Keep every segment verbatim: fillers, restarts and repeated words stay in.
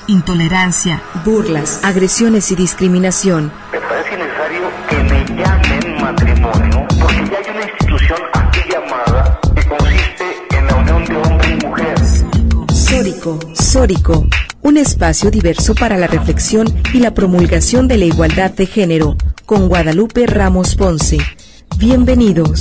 intolerancia, burlas, agresiones y discriminación. Me parece necesario que me llamen matrimonio, porque ya hay una institución aquí llamada que consiste en la unión de hombre y mujer. Sórico, Sórico, un espacio diverso para la reflexión y la promulgación de la igualdad de género, con Guadalupe Ramos Ponce. Bienvenidos.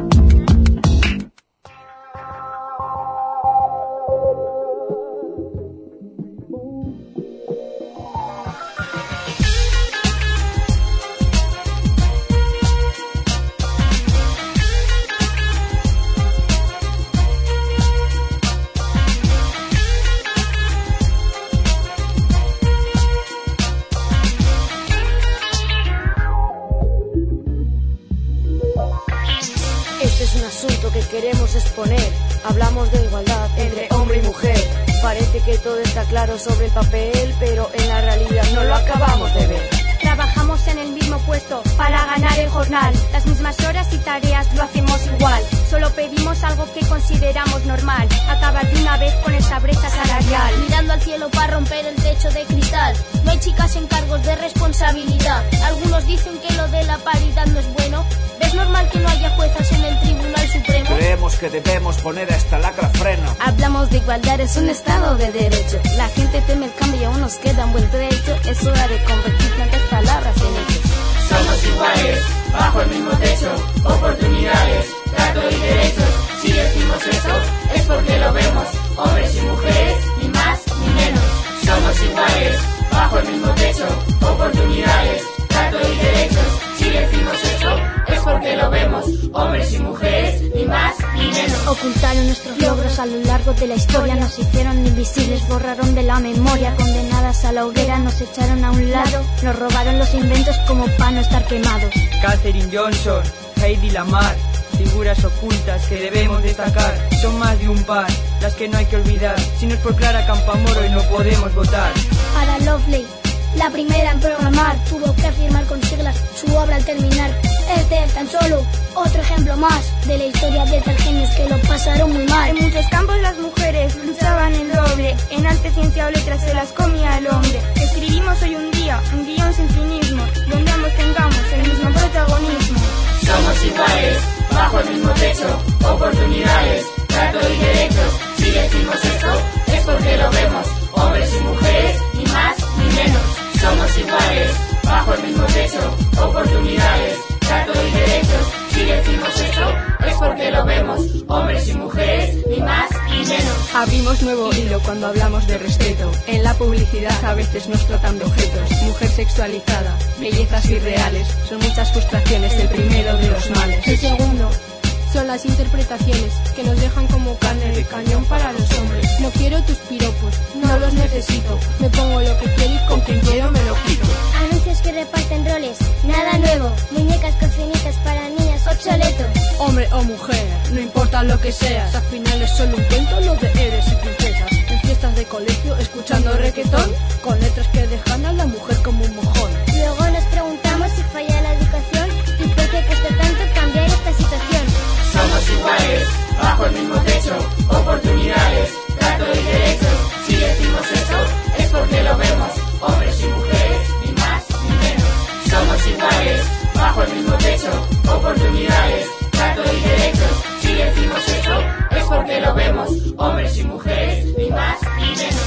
Hablamos de igualdad entre hombre y mujer. Parece que todo está claro sobre el papel, pero en la realidad no lo acabamos de ver. Trabajamos en el mismo puesto para ganar el jornal. Las mismas horas y tareas lo hacemos igual. Solo pedimos algo que consideramos normal: acabar de una vez con esa brecha salarial. Mirando al cielo para romper el techo de cristal. No hay chicas en cargos de responsabilidad. Algunos dicen que lo de la paridad no es bueno. ¿Es normal que no haya juezas en el Tribunal Supremo? Creemos que debemos poner a esta lacra freno. Hablamos de igualdad, es un estado de derecho. La gente teme el cambio y aún nos queda un buen trecho. Es hora de convertir tantas palabras en hechos. Somos iguales, bajo el mismo techo. Oportunidades, trato y derechos. Si decimos eso, es porque lo vemos. Hombres y mujeres, ni más ni menos. Somos iguales, bajo el mismo techo. Oportunidades, trato y derechos. Si decimos eso, es porque lo vemos. Hombres y mujeres, ni más ni menos. Ocultaron nuestros logros a lo largo de la historia. Nos hicieron invisibles, borraron de la memoria. Condenadas a la hoguera, nos echaron a un lado. Nos robaron los inventos como para no estar quemados. Katherine Johnson, Heidi Lamar, figuras ocultas que debemos destacar. Son más de un par, las que no hay que olvidar. Si no es por Clara Campoamor, hoy no podemos votar. Ada Lovelace, la primera en programar, tuvo que firmar con siglas su obra al terminar. Este es tan solo otro ejemplo más de la historia de tal genios que lo pasaron muy mal. En muchos campos las mujeres luchaban el doble. En arte, ciencia o letras se las comía el hombre. Escribimos hoy un día, un guión sin cinismo, donde ambos tengamos el mismo protagonismo. Somos iguales, bajo el mismo techo. Oportunidades, trato y derechos. Si decimos esto, es porque lo vemos. Hombres y mujeres, ni más ni menos. Somos iguales, bajo el mismo techo. Oportunidades, trato y derechos. Si decimos esto, es porque lo vemos. Hombres y mujeres, ni más ni menos. Abrimos nuevo hilo cuando hablamos de respeto. En la publicidad a veces nos tratan de objetos. Mujer sexualizada, bellezas irreales. Son muchas frustraciones, el primero de los males. El segundo son las interpretaciones que nos dejan como carne de cañón para los hombres. No quiero tus piropos, no los necesito. Me pongo lo que quiero y con quien quiero me lo quito. Anuncios que reparten roles, nada nuevo. Muñecas cocinitas para niñas, obsoleto. Hombre o mujer, no importa lo que seas. Al final es solo un cuento lo de héroes y princesas. En fiestas de colegio escuchando reggaetón, con letras que dejan a la mujer como un mojón. Luego nos preguntamos si falla la educación y por qué cuesta tanto cambiar esta situación. Somos iguales, bajo el mismo techo. Oportunidades, trato y derechos. Si decimos eso, es porque lo vemos. Hombres y mujeres, ni más ni menos. Somos iguales, bajo el mismo techo. Oportunidades, trato y derechos. Si decimos eso, es porque lo vemos. Hombres y mujeres, ni más ni menos.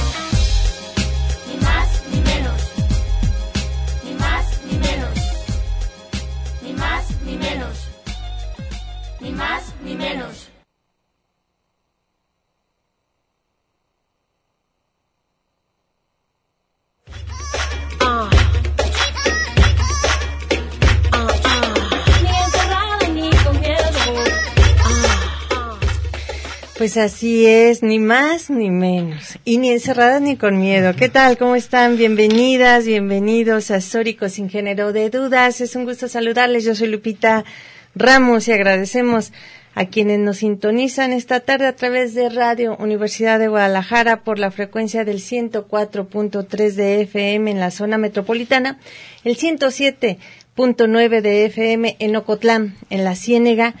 Ni más ni menos. Ni más ni menos. Ni más ni menos. Ni más ni menos. Ah. Ah, ah. Ni encerrada ni con miedo. Ah. Pues así es, ni más ni menos, y ni encerradas ni con miedo. ¿Qué tal? ¿Cómo están? Bienvenidas, bienvenidos a Sórico Sin Género de Dudas. Es un gusto saludarles. Yo soy Lupita Ramos y agradecemos a quienes nos sintonizan esta tarde a través de Radio Universidad de Guadalajara por la frecuencia del ciento cuatro punto tres de F M en la zona metropolitana, el ciento siete punto nueve de F M en Ocotlán, en la Ciénega,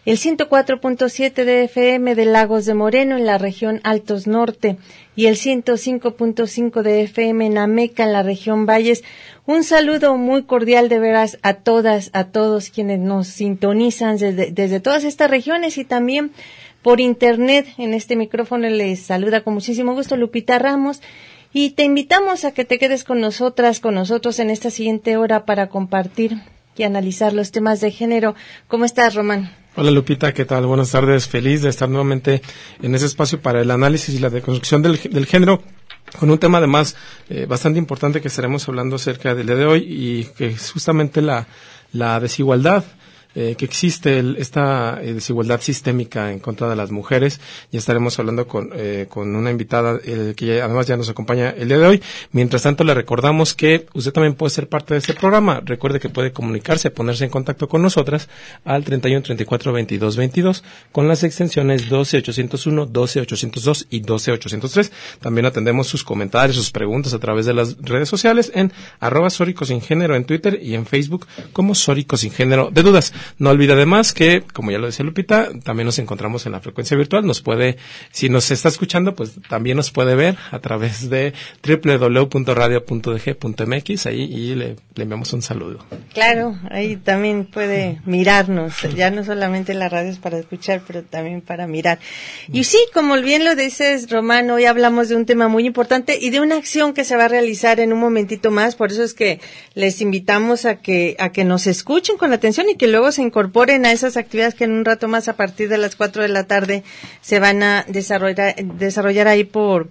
el ciento cuatro punto siete de F M de Lagos de Moreno en la región Altos Norte y el ciento cinco punto cinco de F M en Ameca en la región Valles. Un saludo muy cordial de veras a todas, a todos quienes nos sintonizan desde, desde todas estas regiones y también por internet. En este micrófono les saluda con muchísimo gusto Lupita Ramos y te invitamos a que te quedes con nosotras, con nosotros en esta siguiente hora para compartir y analizar los temas de género. ¿Cómo estás, Román? Hola Lupita, ¿qué tal? Buenas tardes, feliz de estar nuevamente en ese espacio para el análisis y la deconstrucción del, del género, con un tema además eh, bastante importante que estaremos hablando acerca del día de hoy y que es justamente la, la desigualdad eh, que existe, el, esta eh, desigualdad sistémica en contra de las mujeres. Ya estaremos hablando con, eh, con una invitada eh, que ya, además ya nos acompaña el día de hoy. Mientras tanto, le recordamos que usted también puede ser parte de este programa. Recuerde que puede comunicarse, ponerse en contacto con nosotras al treinta y uno, treinta y cuatro, veintidós, veintidós con las extensiones doce ochocientos uno, doce ochocientos dos y doce ochocientos tres. También atendemos sus comentarios, sus preguntas a través de las redes sociales en arroba Sórico Sin Género en Twitter y en Facebook como Sórico Sin Género de Dudas. No olvide además que, como ya lo decía Lupita, también nos encontramos en la frecuencia virtual. Nos puede, si nos está escuchando, pues también nos puede ver a través de doble u doble u doble u punto radio punto d g punto m x ahí y le, le enviamos un saludo. Claro, ahí también puede mirarnos, ya no solamente la radio es para escuchar, pero también para mirar. Y sí, como bien lo dices, Román, hoy hablamos de un tema muy importante y de una acción que se va a realizar en un momentito más, por eso es que les invitamos a que, a que nos escuchen con atención y que luego se incorporen a esas actividades que en un rato más a partir de las cuatro de la tarde se van a desarrollar desarrollar ahí por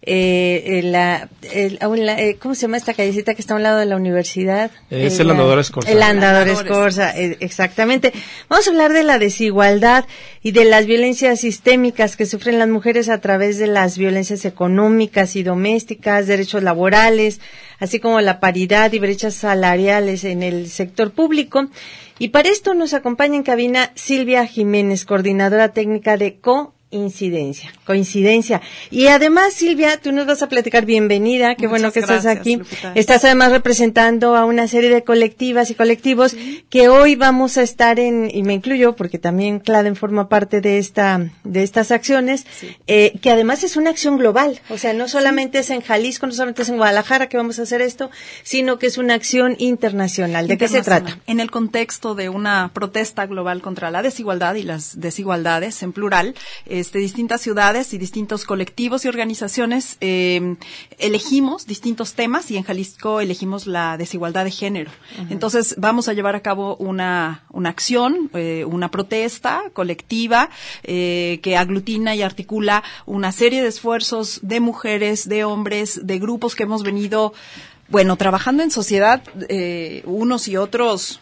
eh, la, el, la eh, ¿cómo se llama esta callecita que está a un lado de la universidad? Es eh, el Andador Escorza. El Andador Escorza, eh, exactamente. Vamos a hablar de la desigualdad y de las violencias sistémicas que sufren las mujeres a través de las violencias económicas y domésticas, derechos laborales, así como la paridad y brechas salariales en el sector público. Y para esto nos acompaña en cabina Silvia Jiménez, coordinadora técnica de Coincidencia. Coincidencia. Y además, Silvia, tú nos vas a platicar, bienvenida, qué Muchas bueno que gracias, estás aquí. Lupita. Estás además representando a una serie de colectivas y colectivos sí. que hoy vamos a estar en, y me incluyo porque también Claden forma parte de esta, de estas acciones, sí. eh, que además es una acción global. O sea, no solamente sí. es en Jalisco, no solamente es en Guadalajara que vamos a hacer esto, sino que es una acción internacional. ¿De qué se trata? En el contexto de una protesta global contra la desigualdad y las desigualdades en plural, este, distintas ciudades y distintos colectivos y organizaciones eh, elegimos distintos temas y en Jalisco elegimos la desigualdad de género. Uh-huh. Entonces vamos a llevar a cabo una, una acción, eh, una protesta colectiva eh, que aglutina y articula una serie de esfuerzos de mujeres, de hombres, de grupos que hemos venido, bueno, trabajando en sociedad eh, unos y otros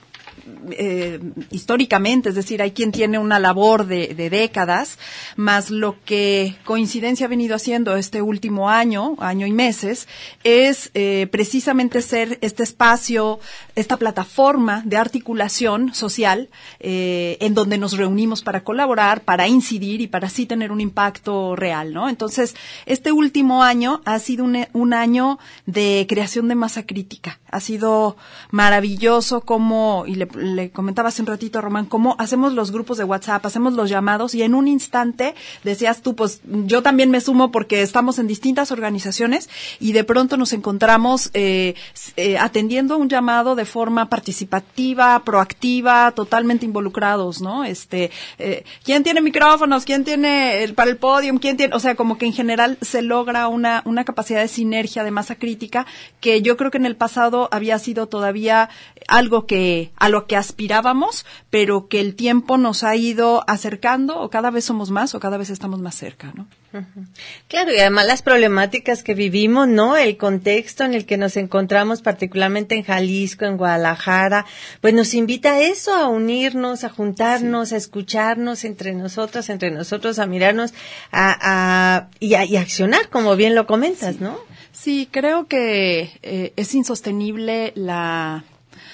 Eh, históricamente, es decir, hay quien tiene una labor de, de décadas, más lo que Coincidencia ha venido haciendo este último año, año y meses, es eh, precisamente ser este espacio, esta plataforma de articulación social eh, en donde nos reunimos para colaborar, para incidir y para así tener un impacto real, ¿no? Entonces, este último año ha sido un, un año de creación de masa crítica. Ha sido maravilloso como, y le le comentaba hace un ratito a Román, cómo hacemos los grupos de WhatsApp, hacemos los llamados y en un instante decías tú, pues yo también me sumo porque estamos en distintas organizaciones y de pronto nos encontramos eh, eh, atendiendo un llamado de forma participativa, proactiva, totalmente involucrados, ¿no? Este, eh, ¿quién tiene micrófonos? ¿Quién tiene el, para el podium? ¿Quién tiene? O sea, como que en general se logra una, una capacidad de sinergia, de masa crítica que yo creo que en el pasado había sido todavía algo que, a lo que aspirábamos, pero que el tiempo nos ha ido acercando, o cada vez somos más, o cada vez estamos más cerca, ¿no? Uh-huh. Claro, y además las problemáticas que vivimos, ¿no? El contexto en el que nos encontramos, particularmente en Jalisco, en Guadalajara, pues nos invita a eso, a unirnos, a juntarnos, sí. a escucharnos entre nosotras, entre nosotros, a mirarnos, a, a, y, a y a accionar, como bien lo comentas, sí. ¿no? Sí, creo que eh, es insostenible la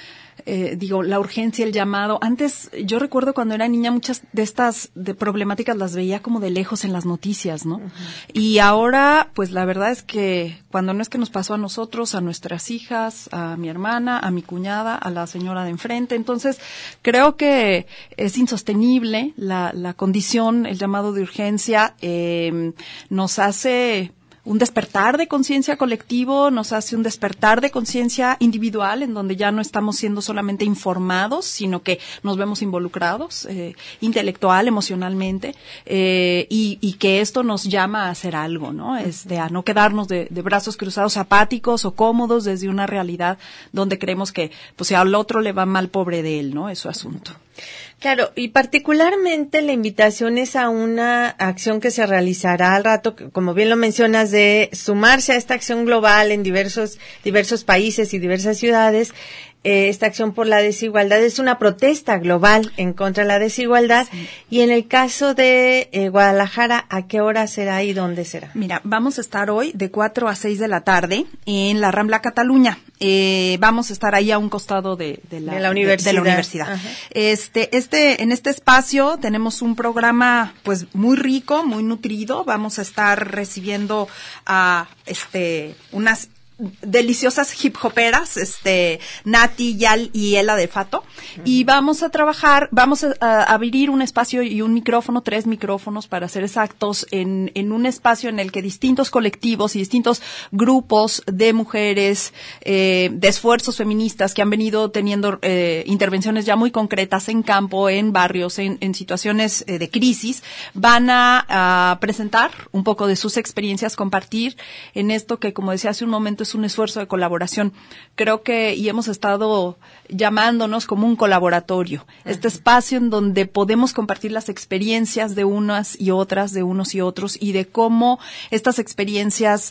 eh, digo, la urgencia, el llamado. Antes, yo recuerdo cuando era niña, muchas de estas de problemáticas las veía como de lejos en las noticias, ¿no? Uh-huh. Y ahora, pues la verdad es que cuando no es que nos pasó a nosotros, a nuestras hijas, a mi hermana, a mi cuñada, a la señora de enfrente, entonces creo que es insostenible la, la condición, el llamado de urgencia, eh, nos hace un despertar de conciencia colectivo, nos hace un despertar de conciencia individual, en donde ya no estamos siendo solamente informados, sino que nos vemos involucrados, eh, intelectual, emocionalmente, eh, y, y que esto nos llama a hacer algo, ¿no? Este, a no quedarnos de, de brazos cruzados, apáticos o cómodos desde una realidad donde creemos que, pues, si al otro le va mal, pobre de él, ¿no? Es su asunto. Claro, y particularmente la invitación es a una acción que se realizará al rato, como bien lo mencionas, de sumarse a esta acción global en diversos diversos países y diversas ciudades. Eh, esta acción por la desigualdad es una protesta global en contra de la desigualdad. Sí. Y en el caso de eh, Guadalajara, ¿a qué hora será y dónde será? Mira, vamos a estar hoy de cuatro a seis de la tarde en la Rambla Cataluña. Eh, vamos a estar ahí a un costado de, de, la, de la universidad. De, de la universidad. Este, este, en este espacio tenemos un programa, pues, muy rico, muy nutrido. Vamos a estar recibiendo a, este, unas deliciosas hip hoperas, este, Nati, Yal y Ela de Fato, uh-huh. y vamos a trabajar, vamos a, a abrir un espacio y un micrófono, tres micrófonos para ser exactos, en, en un espacio en el que distintos colectivos y distintos grupos de mujeres, eh, de esfuerzos feministas que han venido teniendo eh, intervenciones ya muy concretas en campo, en barrios, en, en situaciones eh, de crisis, van a, a presentar un poco de sus experiencias, compartir en esto que, como decía hace un momento, es un esfuerzo de colaboración. Creo que, y hemos estado llamándonos como un colaboratorio, uh-huh. este espacio en donde podemos compartir las experiencias de unas y otras, de unos y otros, y de cómo estas experiencias,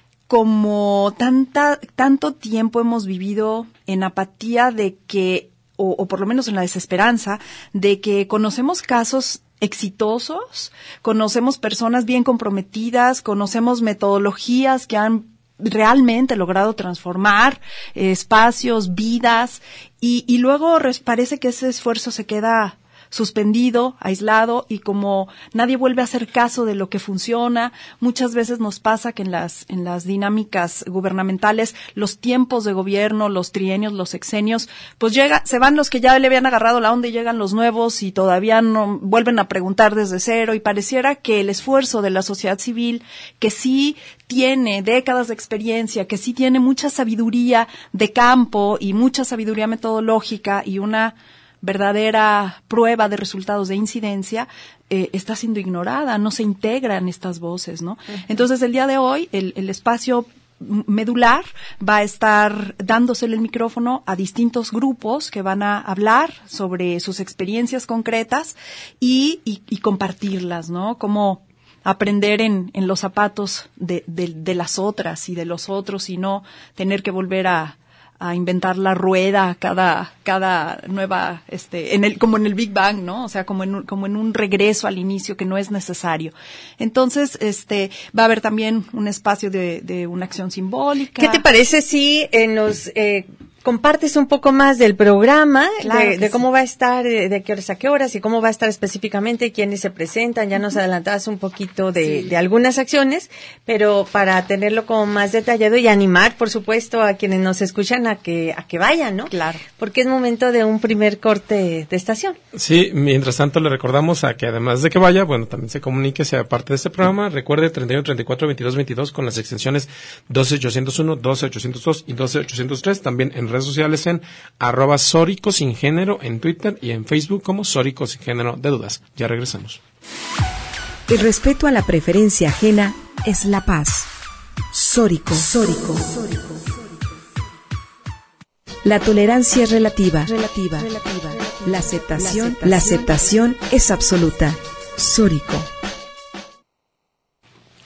como tanta, tanto tiempo hemos vivido en apatía de que, o, o por lo menos en la desesperanza, de que conocemos casos exitosos, conocemos personas bien comprometidas, conocemos metodologías que han realmente logrado transformar eh, espacios, vidas, y, y luego res, parece que ese esfuerzo se queda suspendido, aislado, y como nadie vuelve a hacer caso de lo que funciona, muchas veces nos pasa que en las en las dinámicas gubernamentales, los tiempos de gobierno, los trienios, los sexenios, pues llega, se van los que ya le habían agarrado la onda y llegan los nuevos y todavía no vuelven a preguntar desde cero, y pareciera que el esfuerzo de la sociedad civil, que sí tiene décadas de experiencia, que sí tiene mucha sabiduría de campo y mucha sabiduría metodológica y una verdadera prueba de resultados de incidencia, eh, está siendo ignorada, no se integran estas voces, ¿no? Uh-huh. Entonces, el día de hoy, el, el espacio medular va a estar dándosele el micrófono a distintos grupos que van a hablar sobre sus experiencias concretas y, y, y compartirlas, ¿no? Como aprender en, en los zapatos de, de, de las otras y de los otros, y no tener que volver a a inventar la rueda cada cada nueva este en el como en el Big Bang, ¿no? O sea, como en un, como en un regreso al inicio que no es necesario. Entonces, este va a haber también un espacio de de una acción simbólica. ¿Qué te parece si eh, nos eh, compartes un poco más del programa, claro, de, de cómo sí. va a estar, de, de qué horas a qué horas y cómo va a estar específicamente, quiénes se presentan? Ya nos adelantabas un poquito de, sí. de algunas acciones, pero para tenerlo como más detallado y animar, por supuesto, a quienes nos escuchan a que a que vayan, ¿no? Claro. Porque es momento de un primer corte de estación. Sí, mientras tanto le recordamos a que además de que vaya, bueno, también se comunique, sea parte de este programa. Recuerde treinta y uno, treinta y cuatro, veintidós, veintidós con las extensiones doce ochocientos uno, doce ochocientos dos y doce ochocientos tres, también en redes sociales en arroba Sórico Sin Género en Twitter y en Facebook como Sórico Sin Género de Dudas. Ya regresamos. El respeto a la preferencia ajena es la paz. Sórico. Sórico. La tolerancia es relativa. Relativa. Relativa. La aceptación, la aceptación es absoluta. Sórico.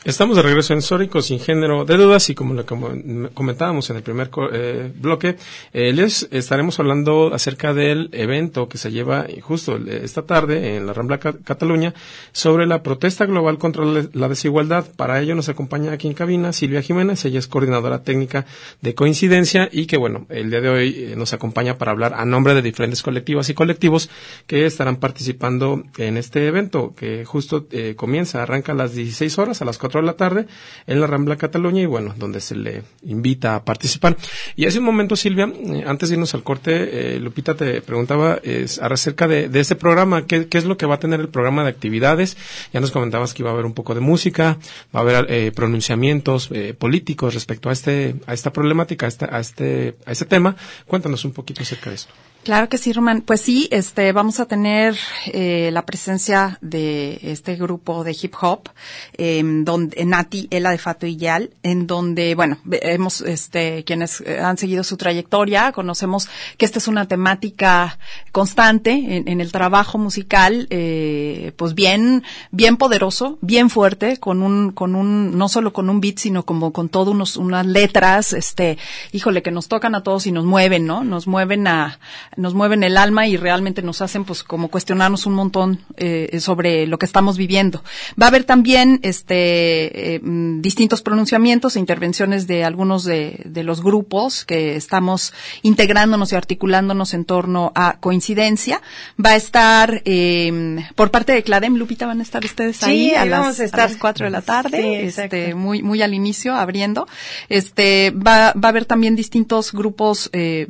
Estamos de regreso en Sórico, sin género de dudas, y como lo comentábamos en el primer eh, bloque, eh, les estaremos hablando acerca del evento que se lleva justo esta tarde en la Rambla Cataluña sobre la protesta global contra la desigualdad. Para ello nos acompaña aquí en cabina Silvia Jiménez, ella es coordinadora técnica de Coincidencia y que, bueno, el día de hoy eh, nos acompaña para hablar a nombre de diferentes colectivas y colectivos que estarán participando en este evento, que justo eh, comienza, arranca a las dieciséis horas, a las cuatro de la tarde en la Rambla Cataluña y bueno, donde se le invita a participar. Y hace un momento, Silvia, eh, antes de irnos al corte, eh, Lupita te preguntaba eh, acerca de, de este programa, ¿qué, qué es lo que va a tener el programa de actividades? Ya nos comentabas que iba a haber un poco de música, va a haber eh, pronunciamientos eh, políticos respecto a este a esta problemática, a, esta, a este a este tema. Cuéntanos un poquito acerca de esto. Claro que sí, Román. Pues sí, este, vamos a tener eh, la presencia de este grupo de hip hop, eh, donde Nati, Ela de Fato y Yal, en donde, bueno, hemos, este, quienes han seguido su trayectoria, conocemos que esta es una temática constante en, en el trabajo musical, eh, pues bien, bien poderoso, bien fuerte, con un, con un, no solo con un beat, sino como con todo unos, unas letras, este, híjole, que nos tocan a todos y nos mueven, ¿no? Nos mueven a, nos mueven el alma y realmente nos hacen pues como cuestionarnos un montón eh, sobre lo que estamos viviendo. Va a haber también este eh, distintos pronunciamientos e intervenciones de algunos de, de los grupos que estamos integrándonos y articulándonos en torno a Coincidencia. Va a estar eh, por parte de CLADEM, Lupita, van a estar ustedes ahí, sí, a, ahí las, vamos a, estar. a las cuatro de la tarde, sí, este muy muy al inicio abriendo. Este va va a haber también distintos grupos eh,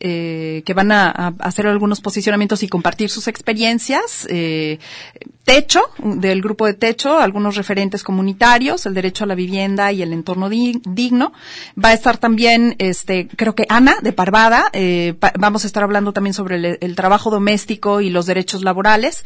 eh, que van a a hacer algunos posicionamientos y compartir sus experiencias. Eh, Techo, del grupo de Techo, algunos referentes comunitarios, el derecho a la vivienda y el entorno di- digno. Va a estar también, este, creo que Ana, de Parvada, eh, pa- vamos a estar hablando también sobre el, el trabajo doméstico y los derechos laborales.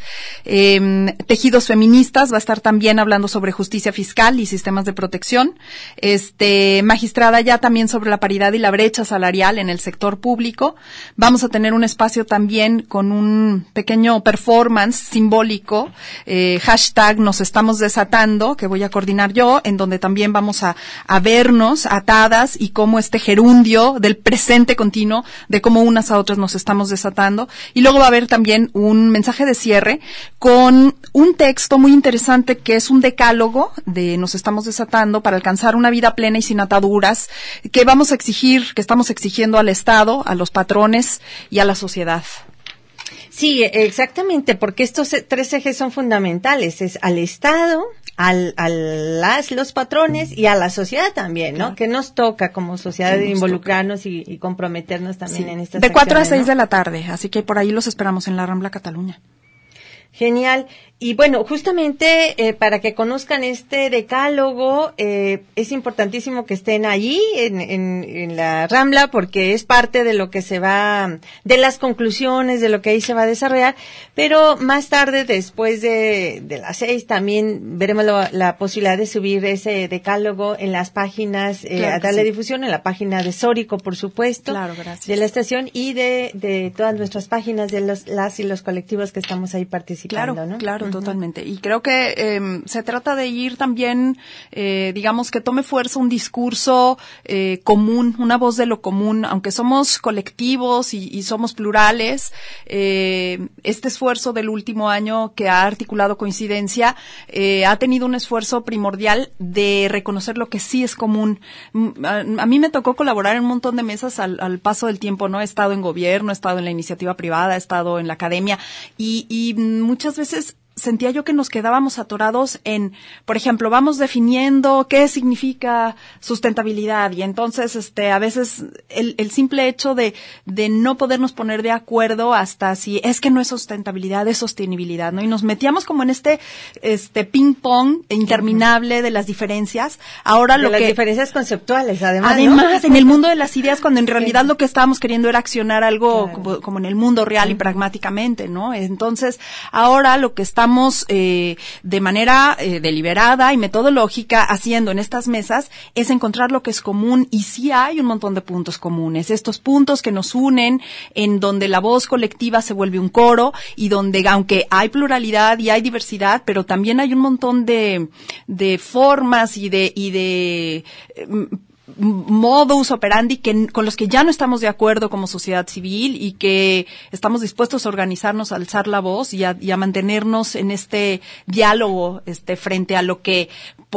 Eh, Tejidos Feministas va a estar también hablando sobre justicia fiscal y sistemas de protección. Este, magistrada ya también sobre la paridad y la brecha salarial en el sector público. Vamos a tener un espacio también con un pequeño performance simbólico, eh, hashtag nos estamos desatando, que voy a coordinar yo, en donde también vamos a, a vernos atadas y cómo este gerundio del presente continuo, de cómo unas a otras nos estamos desatando. Y luego va a haber también un mensaje de cierre con un texto muy interesante que es un decálogo de nos estamos desatando para alcanzar una vida plena y sin ataduras, que vamos a exigir, que estamos exigiendo al Estado, a los patrones y a la sociedad. Sí, exactamente, porque estos tres ejes son fundamentales, es al Estado, al, a las, los patrones y a la sociedad también, ¿no? Claro. Que nos toca como sociedad sí, involucrarnos y, y comprometernos también sí. en estas De cuatro acciones, a seis ¿no? de la tarde, así que por ahí los esperamos en la Rambla Cataluña. Genial. Y bueno, justamente eh, para que conozcan este decálogo, eh, es importantísimo que estén allí en, en, en la Rambla porque es parte de lo que se va, de las conclusiones, de lo que ahí se va a desarrollar. Pero más tarde, después de, de las seis, también veremos lo, la posibilidad de subir ese decálogo en las páginas, eh, claro a darle sí. difusión en la página de Sórico, por supuesto, claro, gracias. de la estación y de, de todas nuestras páginas de los, las y los colectivos que estamos ahí participando, claro, ¿no? Claro. Totalmente. Y creo que eh, se trata de ir también, eh, digamos, que tome fuerza un discurso eh, común, una voz de lo común, aunque somos colectivos y, y somos plurales. Eh, este esfuerzo del último año que ha articulado Coincidencia eh, ha tenido un esfuerzo primordial de reconocer lo que sí es común. A, a mí me tocó colaborar en un montón de mesas al, al paso del tiempo, ¿no? He estado en gobierno, he estado en la iniciativa privada, he estado en la academia y, y muchas veces sentía yo que nos quedábamos atorados en, por ejemplo, vamos definiendo qué significa sustentabilidad y entonces, este, a veces el, el simple hecho de, de no podernos poner de acuerdo hasta si es que no es sustentabilidad, es sostenibilidad, ¿no? Y nos metíamos como en este, este ping pong interminable de las diferencias. Ahora de lo las que. diferencias conceptuales, además. Además, ¿no? en el mundo de las ideas, cuando en realidad sí. lo que estábamos queriendo era accionar algo claro. como, como en el mundo real uh-huh. y pragmáticamente, ¿no? Entonces, ahora lo que estamos estamos eh, de manera eh, deliberada y metodológica haciendo en estas mesas es encontrar lo que es común, y sí hay un montón de puntos comunes, estos puntos que nos unen, en donde la voz colectiva se vuelve un coro y donde, aunque hay pluralidad y hay diversidad, pero también hay un montón de, de formas y de, y de eh, modus operandi que, con los que ya no estamos de acuerdo como sociedad civil, y que estamos dispuestos a organizarnos, a alzar la voz y a, y a mantenernos en este diálogo este, frente a lo que,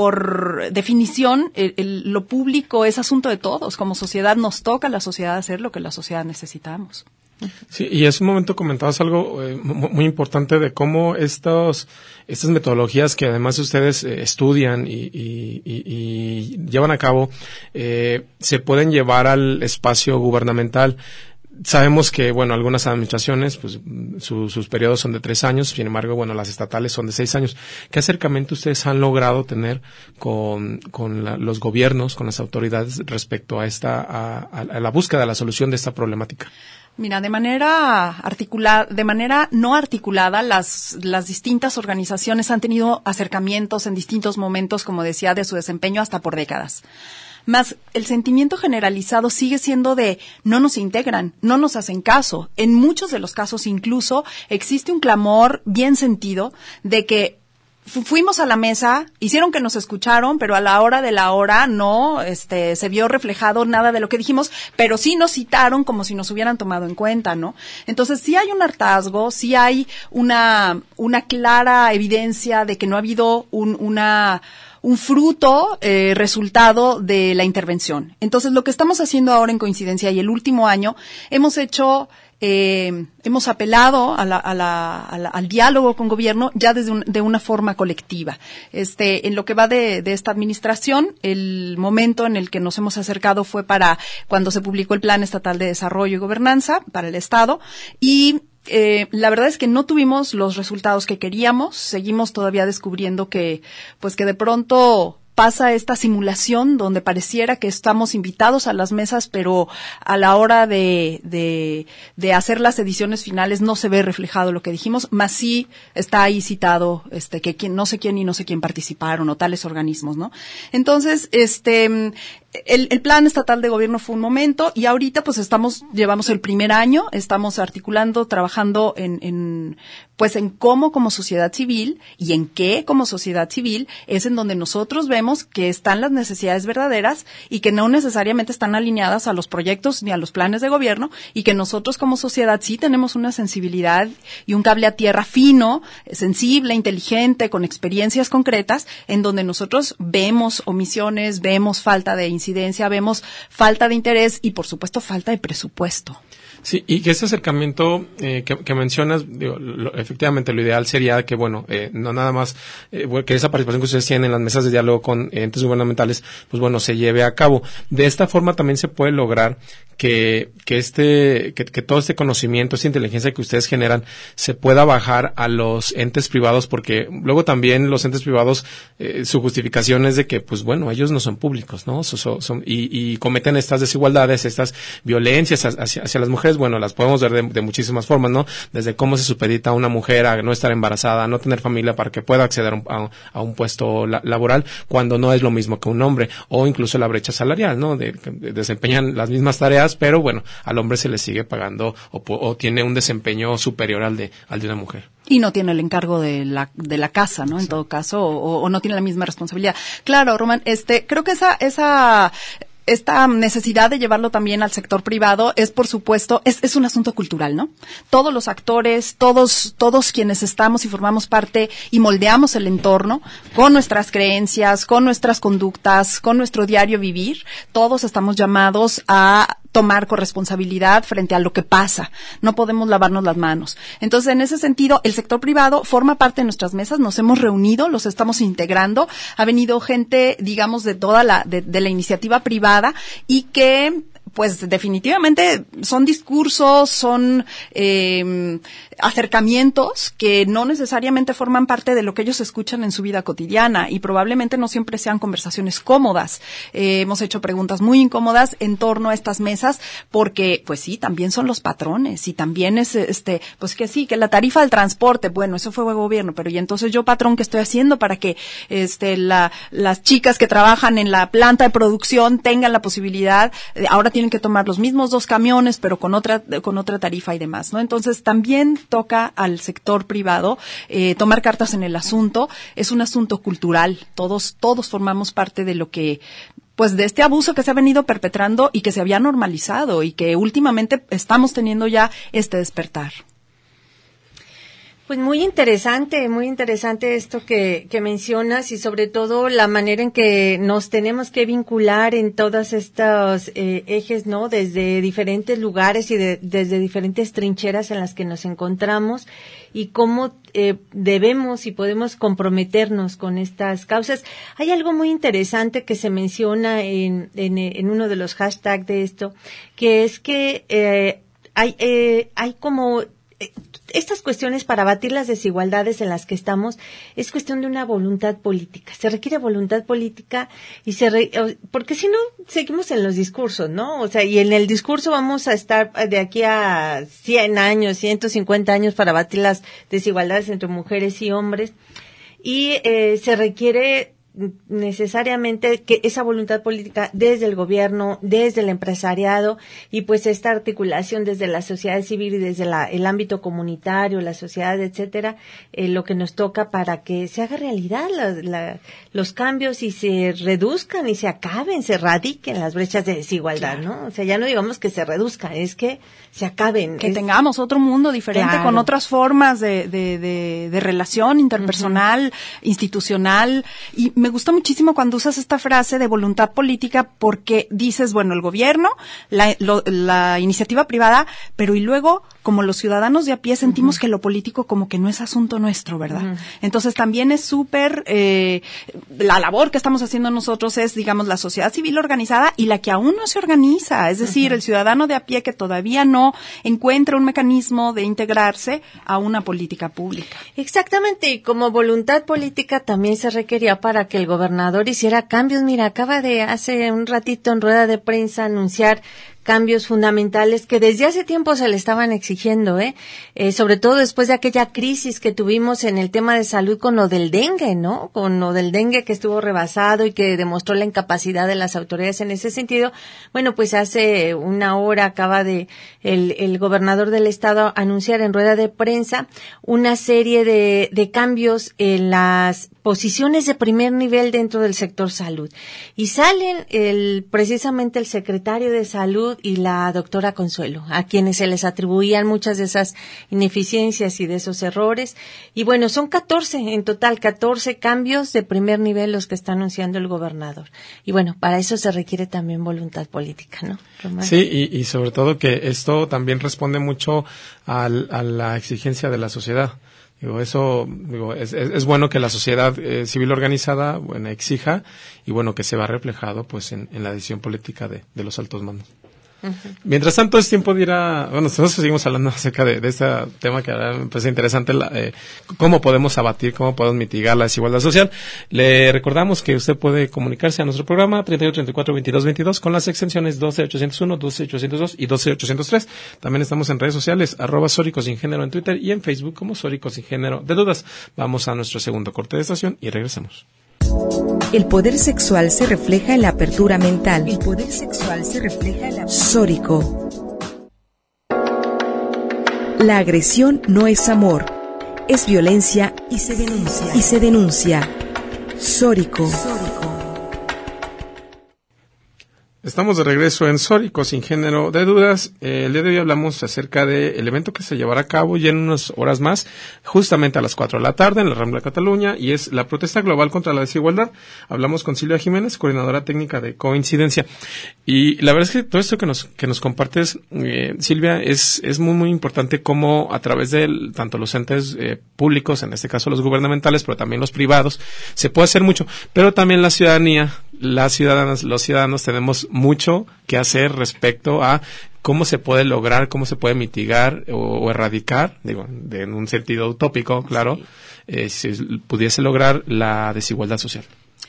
por definición, el, el, lo público es asunto de todos. Como sociedad nos toca a la sociedad hacer lo que la sociedad necesitamos. Sí, y en ese momento comentabas algo eh, muy importante de cómo estos, estas metodologías que además ustedes eh, estudian y, y, y, y llevan a cabo, eh, se pueden llevar al espacio gubernamental. Sabemos que, bueno, algunas administraciones, pues, su, sus periodos son de tres años, sin embargo, bueno, las estatales son de seis años. ¿Qué acercamiento ustedes han logrado tener con, con la, los gobiernos, con las autoridades respecto a esta, a, a la búsqueda de la solución de esta problemática? Mira, de manera articulada, de manera no articulada, las, las distintas organizaciones han tenido acercamientos en distintos momentos, como decía, de su desempeño hasta por décadas. Más el sentimiento generalizado sigue siendo de no nos integran, no nos hacen caso. En muchos de los casos incluso existe un clamor bien sentido de que fuimos a la mesa, hicieron que nos escucharon, pero a la hora de la hora no este, se vio reflejado nada de lo que dijimos, pero sí nos citaron como si nos hubieran tomado en cuenta, ¿no? Entonces sí hay un hartazgo, sí hay una, una clara evidencia de que no ha habido un, una... un fruto, eh, resultado de la intervención. Entonces, lo que estamos haciendo ahora en Coincidencia y el último año, hemos hecho, eh, hemos apelado a la, a la, a la, al diálogo con gobierno ya desde un, de una forma colectiva. Este, en lo que va de, de esta administración, el momento en el que nos hemos acercado fue para cuando se publicó el Plan Estatal de Desarrollo y Gobernanza para el Estado, y Eh, la verdad es que no tuvimos los resultados que queríamos. Seguimos todavía descubriendo que, pues que de pronto pasa esta simulación donde pareciera que estamos invitados a las mesas, pero a la hora de, de, de hacer las ediciones finales no se ve reflejado lo que dijimos, más sí está ahí citado, este, que quien, no sé quién y no sé quién participaron o tales organismos, ¿no? Entonces, este, El, el plan estatal de gobierno fue un momento, y ahorita pues estamos, llevamos el primer año, estamos articulando, trabajando en, en, pues en cómo como sociedad civil y en qué como sociedad civil es en donde nosotros vemos que están las necesidades verdaderas y que no necesariamente están alineadas a los proyectos ni a los planes de gobierno, y que nosotros como sociedad sí tenemos una sensibilidad y un cable a tierra fino, sensible, inteligente, con experiencias concretas, en donde nosotros vemos omisiones, vemos falta de incidencia, vemos falta de interés y, por supuesto, falta de presupuesto. Sí, y que ese acercamiento eh, que, que mencionas, digo, lo, efectivamente lo ideal sería que, bueno, eh, no nada más eh, que esa participación que ustedes tienen en las mesas de diálogo con entes gubernamentales, pues bueno, se lleve a cabo. De esta forma también se puede lograr que, que este, que, que todo este conocimiento, esta inteligencia que ustedes generan, se pueda bajar a los entes privados, porque luego también los entes privados, eh, su justificación es de que, pues bueno, ellos no son públicos, ¿no? So, so, son, y, y cometen estas desigualdades, estas violencias hacia, hacia las mujeres. Bueno, las podemos ver de, de muchísimas formas, ¿no? Desde cómo se supedita a una mujer a no estar embarazada, a no tener familia para que pueda acceder a un, a, a un puesto la, laboral, cuando no es lo mismo que un hombre, o incluso la brecha salarial, ¿no? De, de, desempeñan las mismas tareas, pero bueno, al hombre se le sigue pagando o, o tiene un desempeño superior al de, al de una mujer. Y no tiene el encargo de la, de la casa, ¿no? En sí. todo caso, o, o no tiene la misma responsabilidad. Claro, Román, este, creo que esa, esa, esta necesidad de llevarlo también al sector privado es, por supuesto, es, es un asunto cultural, ¿no? Todos los actores, todos, todos quienes estamos y formamos parte y moldeamos el entorno con nuestras creencias, con nuestras conductas, con nuestro diario vivir, todos estamos llamados a tomar corresponsabilidad frente a lo que pasa. No podemos lavarnos las manos. Entonces, en ese sentido, el sector privado forma parte de nuestras mesas, nos hemos reunido, los estamos integrando, ha venido gente, digamos, de toda la, de, de la iniciativa privada, y que pues definitivamente son discursos, son eh, acercamientos que no necesariamente forman parte de lo que ellos escuchan en su vida cotidiana y probablemente no siempre sean conversaciones cómodas. Eh, hemos hecho preguntas muy incómodas en torno a estas mesas porque, pues sí, también son los patrones y también es, este, pues que sí, que la tarifa del transporte, bueno, eso fue el gobierno, pero y entonces yo, patrón, ¿qué estoy haciendo para que este, la, las chicas que trabajan en la planta de producción tengan la posibilidad, eh, ahora tienen que tomar los mismos dos camiones, pero con otra con otra tarifa y demás, ¿no? Entonces, también toca al sector privado eh, tomar cartas en el asunto. Es un asunto cultural. Todos todos formamos parte de lo que, pues, de este abuso que se ha venido perpetrando y que se había normalizado y que últimamente estamos teniendo ya este despertar. Pues muy interesante, muy interesante esto que, que mencionas y sobre todo la manera en que nos tenemos que vincular en todos estos eh, ejes, ¿no? Desde diferentes lugares y de, desde diferentes trincheras en las que nos encontramos y cómo eh, debemos y podemos comprometernos con estas causas. Hay algo muy interesante que se menciona en, en, en uno de los hashtags de esto, que es que eh, hay, eh, hay como... Eh, estas cuestiones para abatir las desigualdades en las que estamos es cuestión de una voluntad política. Se requiere voluntad política y se re, porque si no seguimos en los discursos, ¿no? O sea, y en el discurso vamos a estar de aquí a cien años, ciento cincuenta años para abatir las desigualdades entre mujeres y hombres y eh, se requiere necesariamente que esa voluntad política desde el gobierno, desde el empresariado y pues esta articulación desde la sociedad civil y desde la, el ámbito comunitario, la sociedad, etcétera, eh, lo que nos toca para que se haga realidad la, la, los cambios y se reduzcan y se acaben, se erradiquen las brechas de desigualdad, ¿no? O sea, ya no digamos que se reduzcan, es que se acaben. Que es, tengamos otro mundo diferente, claro, con otras formas de, de, de, de relación interpersonal, uh-huh, institucional. Y me gusta muchísimo cuando usas esta frase de voluntad política porque dices, bueno, el gobierno, la, lo, la iniciativa privada, pero y luego, como los ciudadanos de a pie sentimos uh-huh. que lo político como que no es asunto nuestro, ¿verdad? Uh-huh. Entonces también es súper, eh, la labor que estamos haciendo nosotros es, digamos, la sociedad civil organizada y la que aún no se organiza, es decir, uh-huh. el ciudadano de a pie que todavía no encuentra un mecanismo de integrarse a una política pública. Exactamente, y como voluntad política también se requería para que el gobernador hiciera cambios. Mira, acaba de hace un ratito en rueda de prensa anunciar cambios fundamentales que desde hace tiempo se le estaban exigiendo, ¿eh? eh sobre todo después de aquella crisis que tuvimos en el tema de salud con lo del dengue, ¿no? Con lo del dengue que estuvo rebasado y que demostró la incapacidad de las autoridades en ese sentido. Bueno, pues hace una hora acaba de el, el gobernador del estado anunciar en rueda de prensa una serie de, de cambios en las posiciones de primer nivel dentro del sector salud. Y salen el, precisamente el secretario de salud y la doctora Consuelo, a quienes se les atribuían muchas de esas ineficiencias y de esos errores. Y bueno, son catorce, en total, catorce cambios de primer nivel los que está anunciando el gobernador. Y bueno, para eso se requiere también voluntad política, ¿no, Román? Sí, y, y sobre todo que esto también responde mucho al, a la exigencia de la sociedad. Digo, eso, digo, es, es, es bueno que la sociedad eh, civil organizada, bueno, exija y bueno, que se va reflejado pues en, en la decisión política de, de los altos mandos. Uh-huh. Mientras tanto es tiempo de ir a, bueno, nosotros seguimos hablando acerca de, de este tema que me parece interesante, la, eh, cómo podemos abatir, cómo podemos mitigar la desigualdad social. Le recordamos que usted puede comunicarse a nuestro programa treinta y uno, treinta y cuatro, veintidós, veintidós con las extensiones doce ochocientos uno, doce ochocientos dos y doce ochocientos tres. También estamos en redes sociales, arroba Sórico Sin Género en Twitter y en Facebook como Sórico Sin Género de Dudas. Vamos a nuestro segundo corte de estación y regresamos. El poder sexual se refleja en la apertura mental. El poder sexual se refleja en la... Sórico. La agresión no es amor, es violencia y se denuncia. Y se denuncia. Sórico. Sórico. Estamos de regreso en Sórico Sin Género de Dudas. Eh, el día de hoy hablamos acerca del evento que se llevará a cabo ya en unas horas más, justamente a las cuatro de la tarde en la Rambla Cataluña, y es la protesta global contra la desigualdad. Hablamos con Silvia Jiménez, coordinadora técnica de Coincidencia. Y la verdad es que todo esto que nos que nos compartes, eh, Silvia, es es muy muy importante cómo a través de el, tanto los entes eh, públicos, en este caso los gubernamentales, pero también los privados, se puede hacer mucho, pero también la ciudadanía, las ciudadanas, los ciudadanos tenemos mucho que hacer respecto a cómo se puede lograr, cómo se puede mitigar o, o erradicar, digo, de, en un sentido utópico, claro, sí. eh, si pudiese lograr la desigualdad social.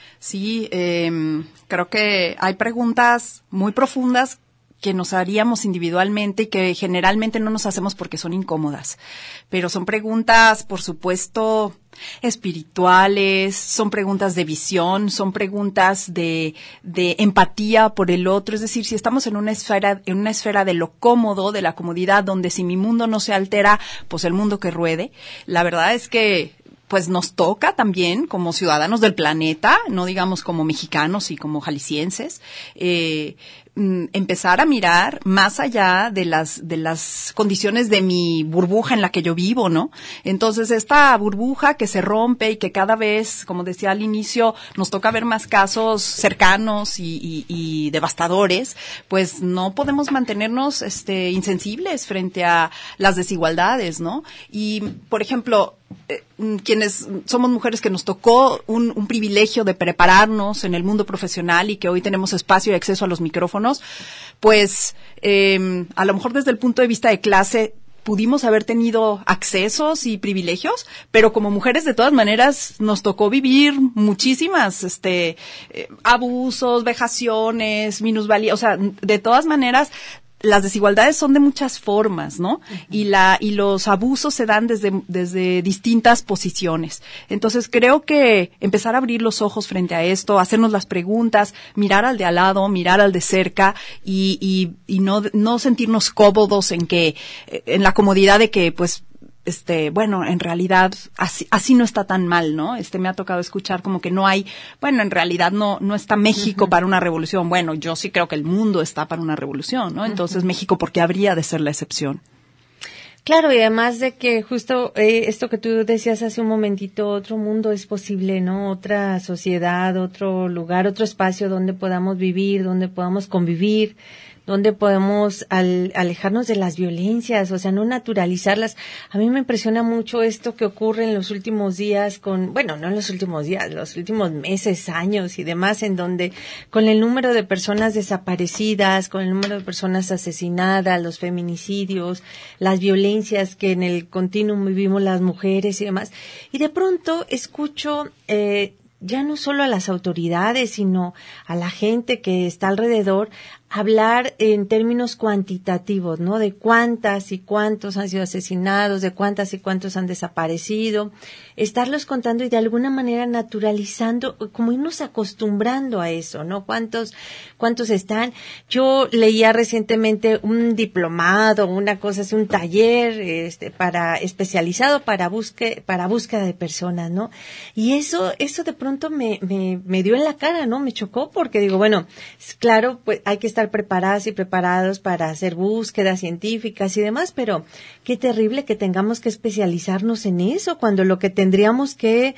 Sí, eh, creo que hay preguntas muy profundas que nos haríamos individualmente y que generalmente no nos hacemos porque son incómodas. Pero son preguntas, por supuesto, espirituales, son preguntas de visión, son preguntas de, de empatía por el otro. Es decir, si estamos en una esfera, en una esfera de lo cómodo, de la comodidad, donde si mi mundo no se altera, pues el mundo que ruede. La verdad es que pues nos toca también como ciudadanos del planeta, no digamos como mexicanos y como jaliscienses, eh, empezar a mirar más allá de las de las condiciones de mi burbuja en la que yo vivo, ¿no? Entonces, esta burbuja que se rompe y que cada vez, como decía al inicio, nos toca ver más casos cercanos y, y, y devastadores, pues no podemos mantenernos este insensibles frente a las desigualdades, ¿no? Y, por ejemplo, eh, quienes somos mujeres que nos tocó un, un privilegio de prepararnos en el mundo profesional y que hoy tenemos espacio y acceso a los micrófonos, pues eh, a lo mejor desde el punto de vista de clase pudimos haber tenido accesos y privilegios, pero como mujeres de todas maneras nos tocó vivir muchísimas este eh, abusos, vejaciones, minusvalías, o sea, de todas maneras las desigualdades son de muchas formas, ¿no? Uh-huh. Y la y los abusos se dan desde desde distintas posiciones. Entonces, creo que empezar a abrir los ojos frente a esto, hacernos las preguntas, mirar al de al lado, mirar al de cerca y y y no no sentirnos cómodos en que en la comodidad de que pues este, bueno, en realidad así, así no está tan mal, ¿no? Este, me ha tocado escuchar como que no hay, bueno, en realidad no, no está México uh-huh. para una revolución. Bueno, yo sí creo que el mundo está para una revolución, ¿no? Entonces, uh-huh. México, ¿por qué habría de ser la excepción? Claro, y además de que justo eh, esto que tú decías hace un momentito, otro mundo es posible, ¿no? Otra sociedad, otro lugar, otro espacio donde podamos vivir, donde podamos convivir, donde podemos al, alejarnos de las violencias, o sea, no naturalizarlas. A mí me impresiona mucho esto que ocurre en los últimos días con, bueno, no en los últimos días, los últimos meses, años y demás, en donde con el número de personas desaparecidas, con el número de personas asesinadas, los feminicidios, las violencias que en el continuum vivimos las mujeres y demás, y de pronto escucho eh, ya no solo a las autoridades, sino a la gente que está alrededor, hablar en términos cuantitativos, ¿no? De cuántas y cuántos han sido asesinados, de cuántas y cuántos han desaparecido, estarlos contando y de alguna manera naturalizando, como irnos acostumbrando a eso, ¿no? Cuántos, cuántos están. Yo leía recientemente un diplomado, una cosa así, un taller, este, para, especializado para busque, para búsqueda de personas, ¿no? Y eso, eso de pronto me, me, me dio en la cara, ¿no? Me chocó porque digo, bueno, claro, pues hay que estar preparadas y preparados para hacer búsquedas científicas y demás, pero qué terrible que tengamos que especializarnos en eso, cuando lo que tendríamos que,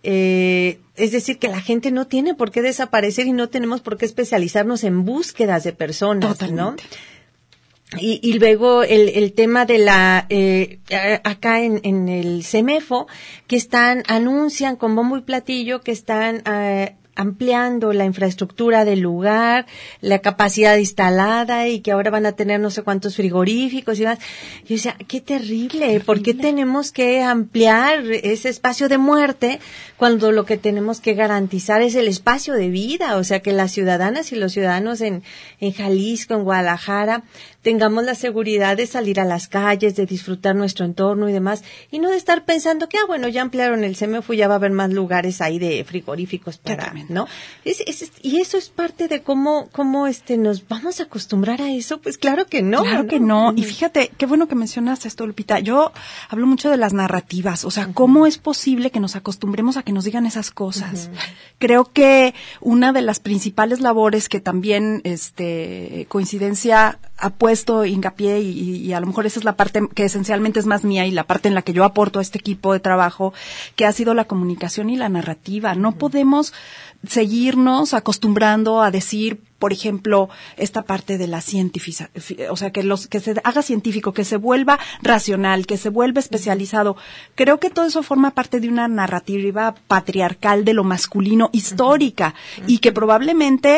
eh, es decir, que la gente no tiene por qué desaparecer y no tenemos por qué especializarnos en búsquedas de personas, Totalmente. ¿no? Y, y luego el, el tema de la, eh, acá en, en el CEMEFO, que están, anuncian con bombo y platillo que están, eh, ampliando la infraestructura del lugar, la capacidad instalada y que ahora van a tener no sé cuántos frigoríficos y demás. Yo decía, qué terrible, terrible. ¿Por qué tenemos que ampliar ese espacio de muerte cuando lo que tenemos que garantizar es el espacio de vida? O sea, que las ciudadanas y los ciudadanos en, en Jalisco, en Guadalajara, tengamos la seguridad de salir a las calles, de disfrutar nuestro entorno y demás, y no de estar pensando que, ah, bueno, ya ampliaron el CEMEFO, ya va a haber más lugares ahí de frigoríficos para, ¿no? Es, es, y eso es parte de cómo, cómo este, nos vamos a acostumbrar a eso. Pues claro que no. Claro ¿no? que no. Y fíjate, qué bueno que mencionas esto, Lupita. Yo hablo mucho de las narrativas. O sea, uh-huh. ¿cómo es posible que nos acostumbremos a que nos digan esas cosas? Uh-huh. Creo que una de las principales labores que también, este, coincidencia ha puesto hincapié y, y a lo mejor esa es la parte que esencialmente es más mía y la parte en la que yo aporto a este equipo de trabajo, que ha sido la comunicación y la narrativa. No uh-huh. podemos seguirnos acostumbrando a decir, por ejemplo, esta parte de la científica, o sea, que los que se haga científico, que se vuelva racional, que se vuelva especializado. Creo que todo eso forma parte de una narrativa patriarcal de lo masculino histórica uh-huh. y que probablemente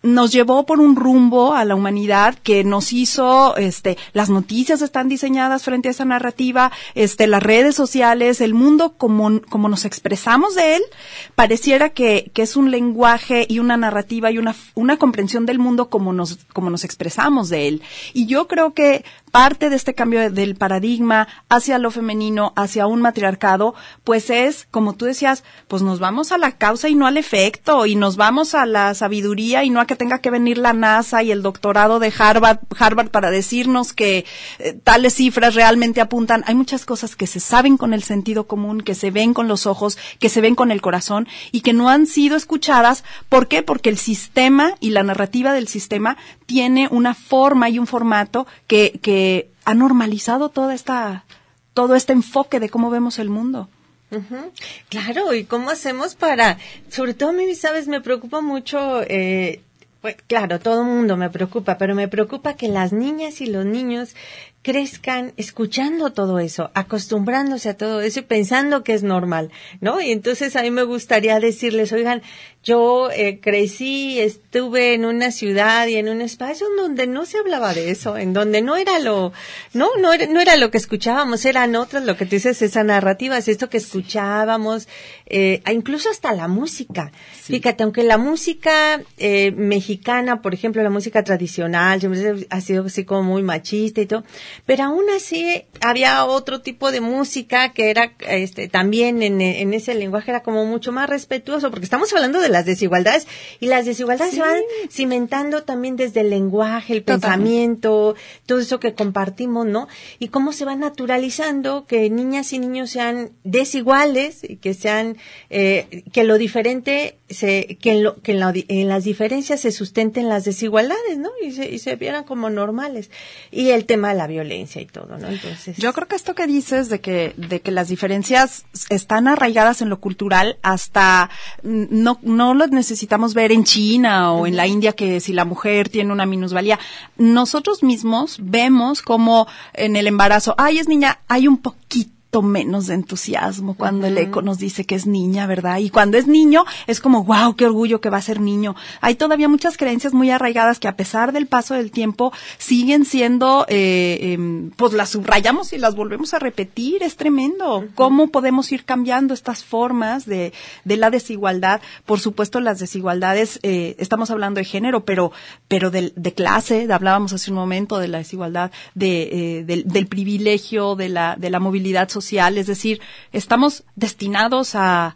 nos llevó por un rumbo a la humanidad que nos hizo, este, las noticias están diseñadas frente a esa narrativa, este, las redes sociales, el mundo como, como nos expresamos de él, pareciera que, que es un lenguaje y una narrativa y una, una comprensión del mundo como nos, como nos expresamos de él. Y yo creo que parte de este cambio del paradigma hacia lo femenino, hacia un matriarcado, pues es, como tú decías, pues nos vamos a la causa y no al efecto, y nos vamos a la sabiduría y no a que tenga que venir la NASA y el doctorado de Harvard, Harvard para decirnos que eh, tales cifras realmente apuntan. Hay muchas cosas que se saben con el sentido común, que se ven con los ojos, que se ven con el corazón y que no han sido escuchadas. ¿Por qué? Porque el sistema y la narrativa del sistema tiene una forma y un formato que, que ha normalizado toda esta, todo este enfoque de cómo vemos el mundo. Uh-huh. Claro, ¿y cómo hacemos para, sobre todo a mí, sabes, me preocupa mucho, eh, pues, claro, todo el mundo me preocupa, pero me preocupa que las niñas y los niños crezcan escuchando todo eso, acostumbrándose a todo eso y pensando que es normal, ¿no? Y entonces a mí me gustaría decirles, oigan, yo eh, crecí, estuve en una ciudad y en un espacio en donde no se hablaba de eso, en donde no era lo, no, no era, no era lo que escuchábamos, eran otras, lo que tú dices, esa narrativa, es esto que escuchábamos, eh, incluso hasta la música. Sí. Fíjate, aunque la música eh, mexicana, por ejemplo, la música tradicional, siempre ha sido así como muy machista y todo, pero aún así había otro tipo de música que era este también en, en ese lenguaje era como mucho más respetuoso, porque estamos hablando de las desigualdades y las desigualdades sí. se van cimentando también desde el lenguaje, el Totalmente. Pensamiento, todo eso que compartimos, ¿no? Y cómo se va naturalizando que niñas y niños sean desiguales y que sean eh, que lo diferente se que en, lo, que en, la, en las diferencias se sustenten las desigualdades, ¿no? Y se, y se vieran como normales. Y el tema de la violencia y todo, ¿no? Entonces, yo creo que esto que dices de que de que las diferencias están arraigadas en lo cultural, hasta no no lo necesitamos ver en China o uh-huh. en la India, que si la mujer tiene una minusvalía, nosotros mismos vemos como en el embarazo, ay, es niña, hay un poquito menos de entusiasmo cuando uh-huh. el eco nos dice que es niña, ¿verdad? Y cuando es niño es como, wow, qué orgullo que va a ser niño. Hay todavía muchas creencias muy arraigadas que a pesar del paso del tiempo siguen siendo, eh, eh, pues las subrayamos y las volvemos a repetir. Es tremendo. Uh-huh. ¿Cómo podemos ir cambiando estas formas de, de la desigualdad? Por supuesto, las desigualdades, eh, estamos hablando de género, pero, pero de, de clase, de, hablábamos hace un momento de la desigualdad, de, eh, del, del privilegio, de la, de la movilidad social. Social, es decir, estamos destinados a,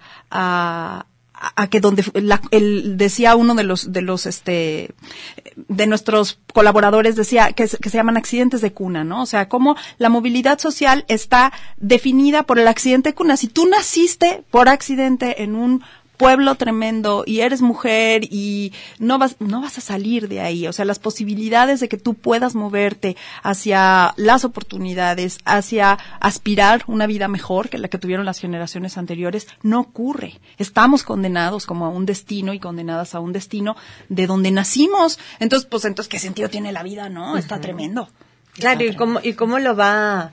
a, a que donde la, el, decía uno de los de los este de nuestros colaboradores, decía que, que se llaman accidentes de cuna, ¿no? O sea, cómo la movilidad social está definida por el accidente de cuna. Si tú naciste por accidente en un pueblo tremendo y eres mujer y no vas no vas a salir de ahí, o sea, las posibilidades de que tú puedas moverte hacia las oportunidades, hacia aspirar una vida mejor que la que tuvieron las generaciones anteriores, no ocurre. Estamos condenados como a un destino y condenadas a un destino de donde nacimos. Entonces, pues entonces ¿qué sentido tiene la vida? No, está uh-huh. tremendo. Claro, está y cómo y cómo lo va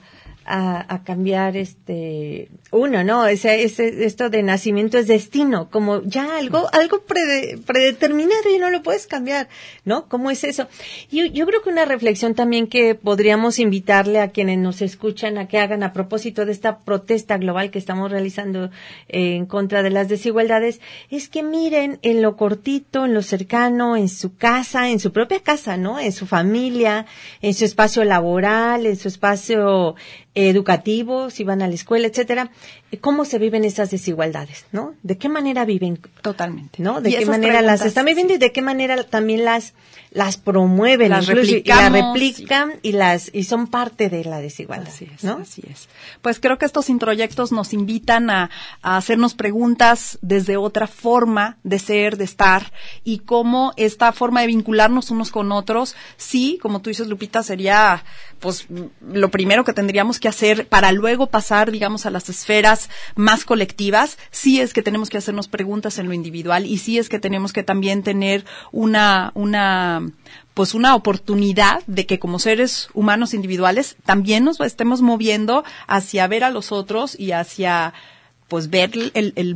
A, a cambiar este uno, ¿no? Ese, ese, esto de nacimiento es destino, como ya algo, algo prede, predeterminado y no lo puedes cambiar, ¿no? ¿Cómo es eso? Y yo creo que una reflexión también que podríamos invitarle a quienes nos escuchan a que hagan a propósito de esta protesta global que estamos realizando eh, en contra de las desigualdades, es que miren en lo cortito, en lo cercano, en su casa, en su propia casa, ¿no? En su familia, en su espacio laboral, en su espacio educativo, si van a la escuela, etcétera, cómo se viven esas desigualdades, ¿no? ¿De qué manera viven? Totalmente. ¿No? ¿De qué manera las están viviendo sí. y de qué manera también las las promueven, las replicamos, y las replican sí. y las y son parte de la desigualdad, así es, ¿no? Así es. Pues creo que estos introyectos nos invitan a, a hacernos preguntas desde otra forma de ser, de estar, y cómo esta forma de vincularnos unos con otros, sí, como tú dices, Lupita, sería pues lo primero que tendríamos que hacer para luego pasar, digamos, a las esferas más colectivas. Sí es que tenemos que hacernos preguntas en lo individual y sí es que tenemos que también tener una una pues una oportunidad de que como seres humanos individuales también nos estemos moviendo hacia ver a los otros y hacia pues ver el, el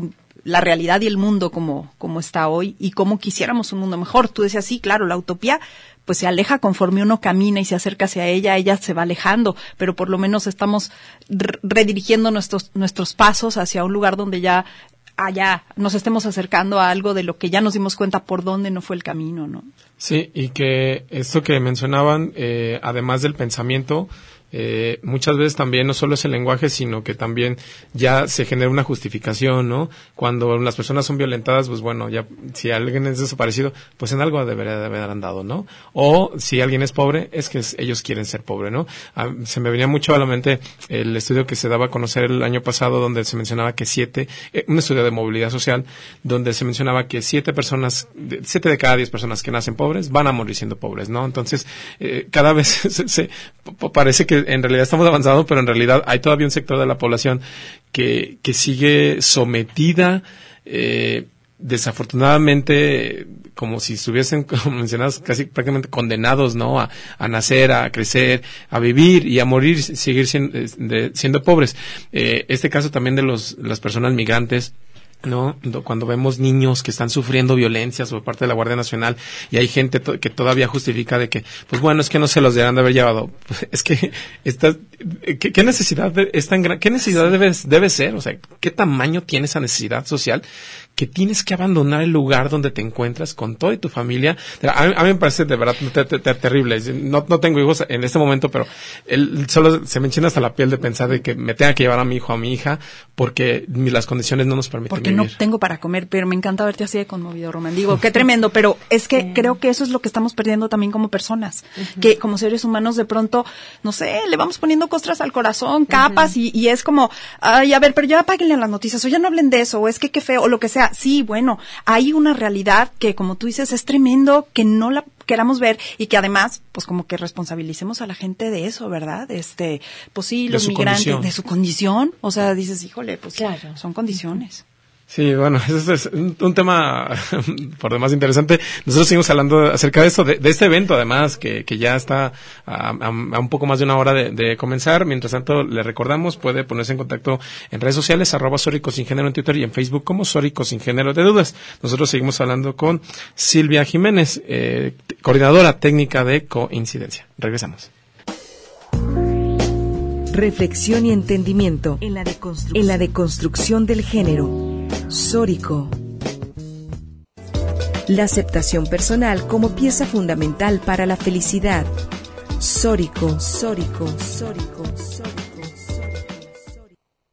la realidad y el mundo como, como está hoy y cómo quisiéramos un mundo mejor. Tú decías, sí, claro, la utopía pues se aleja conforme uno camina y se acerca hacia ella, ella se va alejando, pero por lo menos estamos re- redirigiendo nuestros, nuestros pasos hacia un lugar donde ya allá nos estemos acercando a algo de lo que ya nos dimos cuenta por dónde no fue el camino, ¿no? Sí, y que esto que mencionaban, eh, además del pensamiento, Eh, muchas veces también no solo es el lenguaje, sino que también ya se genera una justificación, ¿no? Cuando las personas son violentadas, pues bueno, ya si alguien es desaparecido, pues en algo debería de haber andado, ¿no? O si alguien es pobre, es que es, ellos quieren ser pobre, ¿no? Ah, se me venía mucho a la mente el estudio que se daba a conocer el año pasado, donde se mencionaba que siete, eh, un estudio de movilidad social, donde se mencionaba que siete personas, de, siete de cada diez personas que nacen pobres van a morir siendo pobres, ¿no? Entonces, eh, cada vez se, se p- parece que en realidad estamos avanzando, pero en realidad hay todavía un sector de la población que, que sigue sometida, eh, desafortunadamente, como si estuviesen, como mencionabas, casi prácticamente condenados, ¿no? A, a nacer, a crecer, a vivir y a morir, seguir siendo, de, siendo pobres. Eh, este caso también de los, las personas migrantes, ¿no? Cuando vemos niños que están sufriendo violencias por parte de la Guardia Nacional y hay gente to- que todavía justifica de que, pues bueno, es que no se los deberán de haber llevado. Pues es que esta, ¿qué, qué necesidad de, es tan gran, qué necesidad debe, debe ser? O sea, ¿qué tamaño tiene esa necesidad social que tienes que abandonar el lugar donde te encuentras con toda y tu familia? A mí, a mí me parece de verdad ter, ter, ter, terrible. No, no tengo hijos en este momento, pero el, solo se me enchina hasta la piel de pensar de que me tenga que llevar a mi hijo o a mi hija porque las condiciones no nos permiten porque vivir. No tengo para comer, pero me encanta verte así de conmovido, Román. Digo, qué tremendo, pero es que sí. Creo que eso es lo que estamos perdiendo también como personas, uh-huh. Que como seres humanos de pronto, no sé, le vamos poniendo costras al corazón, capas, uh-huh. y, y es como, ay, a ver, pero ya apáguenle las noticias, o ya no hablen de eso, o es que qué feo, o lo que sea. Sí, bueno, hay una realidad que, como tú dices, es tremendo, que no la queramos ver y que además, pues como que responsabilicemos a la gente de eso, ¿verdad? Este, pues sí, los migrantes, condición. de su condición, o sea, dices, híjole, pues claro. Son condiciones. Sí, bueno, eso es un, un tema por demás interesante. Nosotros seguimos hablando acerca de esto, de, de este evento además, que, que ya está a, a, a un poco más de una hora de, de comenzar. Mientras tanto, le recordamos, puede ponerse en contacto en redes sociales, arroba Sórico Sin Género en Twitter y en Facebook como Sórico Sin Género de Dudas. Nosotros seguimos hablando con Silvia Jiménez, eh, coordinadora técnica de Coincidencia. Regresamos. Reflexión y entendimiento en la deconstrucción, en la deconstrucción del género. Sórico. La aceptación personal como pieza fundamental para la felicidad. Sórico, sórico, sórico, sórico, sórico.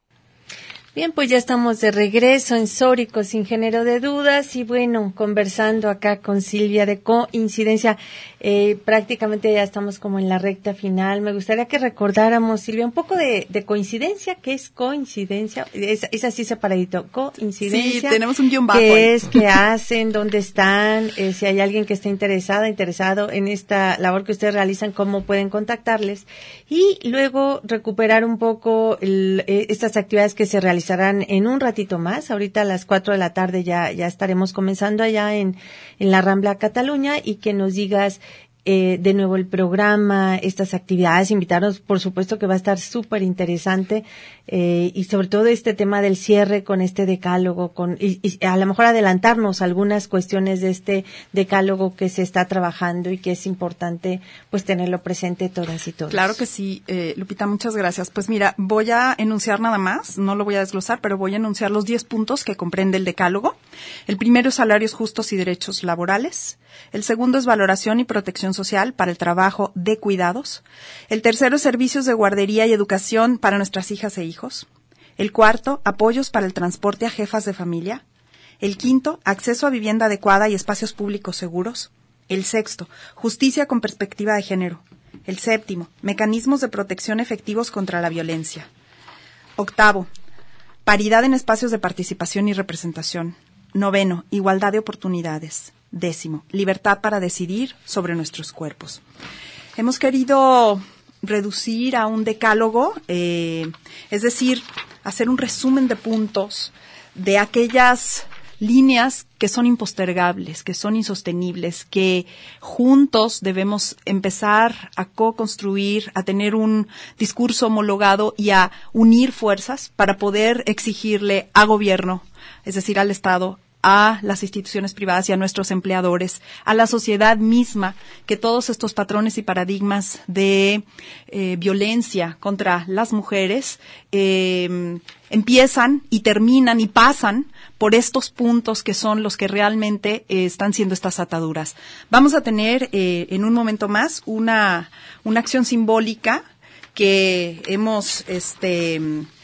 Bien, pues ya estamos de regreso en Sórico Sin Género de Dudas y bueno, conversando acá con Silvia de Coincidencia. Eh, prácticamente ya estamos como en la recta final. Me gustaría que recordáramos, Silvia, un poco de, de coincidencia. ¿Qué es coincidencia? Es, es así separadito. Coincidencia. Sí, tenemos un guión bajo. ¿Qué es? ¿Qué hacen? ¿Dónde están? Eh, si hay alguien que esté interesada, interesado en esta labor que ustedes realizan, ¿cómo pueden contactarles? Y luego recuperar un poco el, eh, estas actividades que se realizarán en un ratito más. Ahorita a las cuatro de la tarde ya, ya estaremos comenzando allá en, en la Rambla Cataluña y que nos digas Eh, de nuevo el programa, estas actividades, invitarnos, por supuesto que va a estar súper interesante, eh, y sobre todo este tema del cierre con este decálogo, con y, y a lo mejor adelantarnos algunas cuestiones de este decálogo que se está trabajando y que es importante pues tenerlo presente todas y todos. Claro que sí, eh, Lupita, muchas gracias. Pues mira, voy a enunciar nada más, no lo voy a desglosar, pero voy a enunciar los diez puntos que comprende el decálogo. El primero es salarios justos y derechos laborales. El segundo es valoración y protección social para el trabajo de cuidados. El tercero es servicios de guardería y educación para nuestras hijas e hijos. El cuarto, apoyos para el transporte a jefas de familia. El quinto, acceso a vivienda adecuada y espacios públicos seguros. El sexto, justicia con perspectiva de género. El séptimo, mecanismos de protección efectivos contra la violencia. Octavo, paridad en espacios de participación y representación. Noveno, igualdad de oportunidades. Décimo, libertad para decidir sobre nuestros cuerpos. Hemos querido reducir a un decálogo, eh, es decir, hacer un resumen de puntos de aquellas líneas que son impostergables, que son insostenibles, que juntos debemos empezar a co-construir, a tener un discurso homologado y a unir fuerzas para poder exigirle a gobierno, es decir, al Estado, a las instituciones privadas y a nuestros empleadores, a la sociedad misma, que todos estos patrones y paradigmas de eh, violencia contra las mujeres eh, empiezan y terminan y pasan por estos puntos que son los que realmente eh, están siendo estas ataduras. Vamos a tener eh, en un momento más una, una acción simbólica que hemos este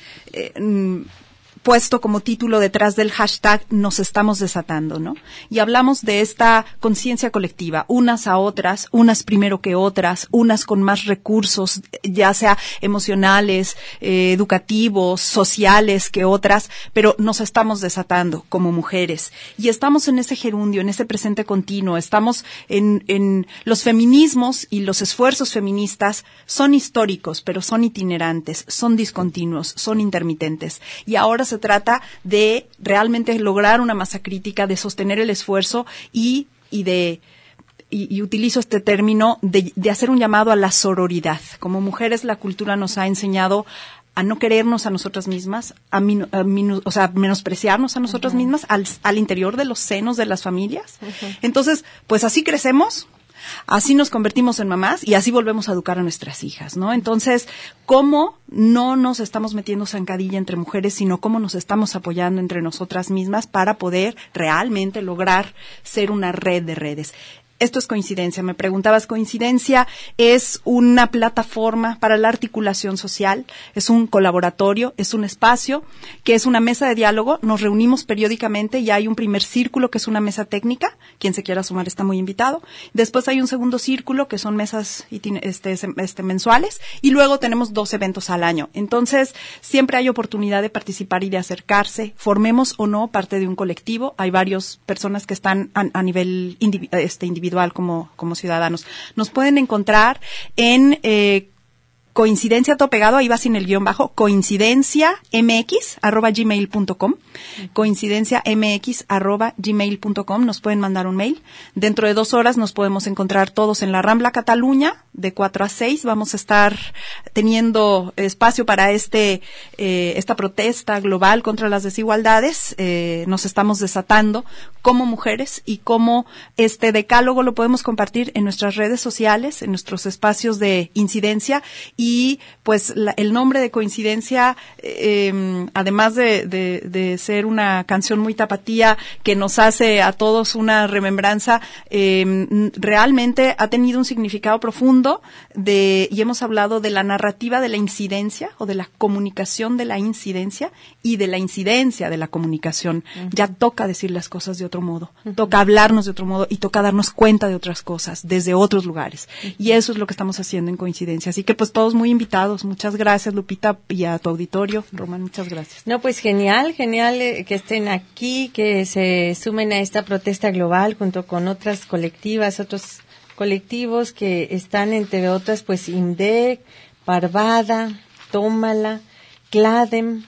eh, puesto como título detrás del hashtag Nos estamos desatando, ¿no? Y hablamos de esta conciencia colectiva, unas a otras, unas primero que otras, unas con más recursos, ya sea emocionales, eh, educativos, sociales que otras, pero nos estamos desatando como mujeres. Y estamos en ese gerundio, en ese presente continuo, estamos en, en los feminismos y los esfuerzos feministas son históricos, pero son itinerantes, son discontinuos, son intermitentes. Y ahora se trata de realmente lograr una masa crítica, de sostener el esfuerzo y, y de, y, y utilizo este término, de, de hacer un llamado a la sororidad. Como mujeres, la cultura nos ha enseñado a no querernos a nosotras mismas, a, min, a minu, o sea, menospreciarnos a nosotras uh-huh. mismas al, al interior de los senos de las familias. Uh-huh. Entonces, pues así crecemos. Así nos convertimos en mamás y así volvemos a educar a nuestras hijas, ¿no? Entonces, ¿cómo no nos estamos metiendo zancadilla entre mujeres, sino cómo nos estamos apoyando entre nosotras mismas para poder realmente lograr ser una red de redes? Esto es coincidencia. Me preguntabas, coincidencia es una plataforma para la articulación social, es un colaboratorio, es un espacio que es una mesa de diálogo. Nos reunimos periódicamente y hay un primer círculo que es una mesa técnica. Quien se quiera sumar está muy invitado. Después hay un segundo círculo que son mesas este, este, mensuales y luego tenemos dos eventos al año. Entonces, siempre hay oportunidad de participar y de acercarse. Formemos o no parte de un colectivo. Hay varias personas que están a, a nivel indivi- este, individual como, como ciudadanos. Nos pueden encontrar en eh, coincidencia todo pegado, ahí va sin el guión bajo, coincidencia mx arroba gmail punto com, coincidencia mx arroba gmail punto com, nos pueden mandar un mail. Dentro de dos horas nos podemos encontrar todos en la Rambla Cataluña, de cuatro a seis. Vamos a estar teniendo espacio para este eh, esta protesta global contra las desigualdades. Eh, nos estamos desatando como mujeres y como este decálogo lo podemos compartir en nuestras redes sociales, en nuestros espacios de incidencia. Y pues la, el nombre de coincidencia, eh, además de, de, de ser una canción muy tapatía que nos hace a todos una remembranza, eh, realmente ha tenido un significado profundo de, y hemos hablado de la narrativa de la incidencia o de la comunicación de la incidencia y de la incidencia de la comunicación. Uh-huh. Ya toca decir las cosas de otro modo, uh-huh. toca hablarnos de otro modo y toca darnos cuenta de otras cosas desde otros lugares. Uh-huh. Y eso es lo que estamos haciendo en coincidencia. Así que pues todos muy invitados. Muchas gracias, Lupita, y a tu auditorio. Román, muchas gracias. No, pues genial, genial eh, que estén aquí, que se sumen a esta protesta global junto con otras colectivas, otros colectivos que están, entre otras, pues IMDEC, Parvada, Tómala, CLADEM,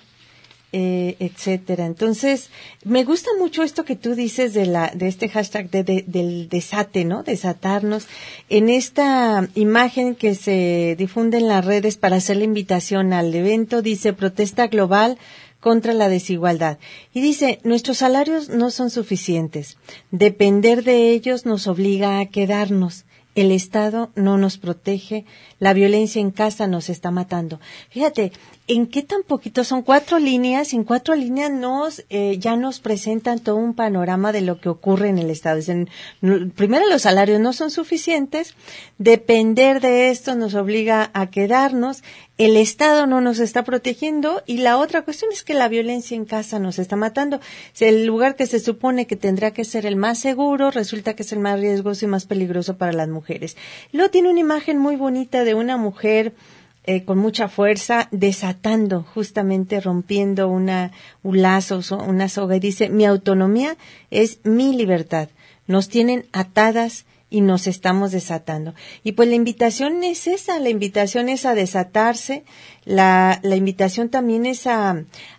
eh, etcétera. Entonces, me gusta mucho esto que tú dices de la de este hashtag de, de, del desate, ¿no? Desatarnos. En esta imagen que se difunde en las redes para hacer la invitación al evento, dice protesta global contra la desigualdad. Y dice, nuestros salarios no son suficientes. Depender de ellos nos obliga a quedarnos. El Estado no nos protege, la violencia en casa nos está matando. Fíjate, ¿en qué tan poquito? Son cuatro líneas, en cuatro líneas nos eh, ya nos presentan todo un panorama de lo que ocurre en el Estado. Dicen, primero, los salarios no son suficientes, depender de esto nos obliga a quedarnos, el Estado no nos está protegiendo y la otra cuestión es que la violencia en casa nos está matando. El lugar que se supone que tendrá que ser el más seguro resulta que es el más riesgoso y más peligroso para las mujeres. Luego tiene una imagen muy bonita de una mujer eh, con mucha fuerza desatando, justamente rompiendo una, un lazo, una soga y dice, mi autonomía es mi libertad. Nos tienen atadas y nos estamos desatando. Y pues la invitación es esa, la invitación es a desatarse, la, la invitación también es a,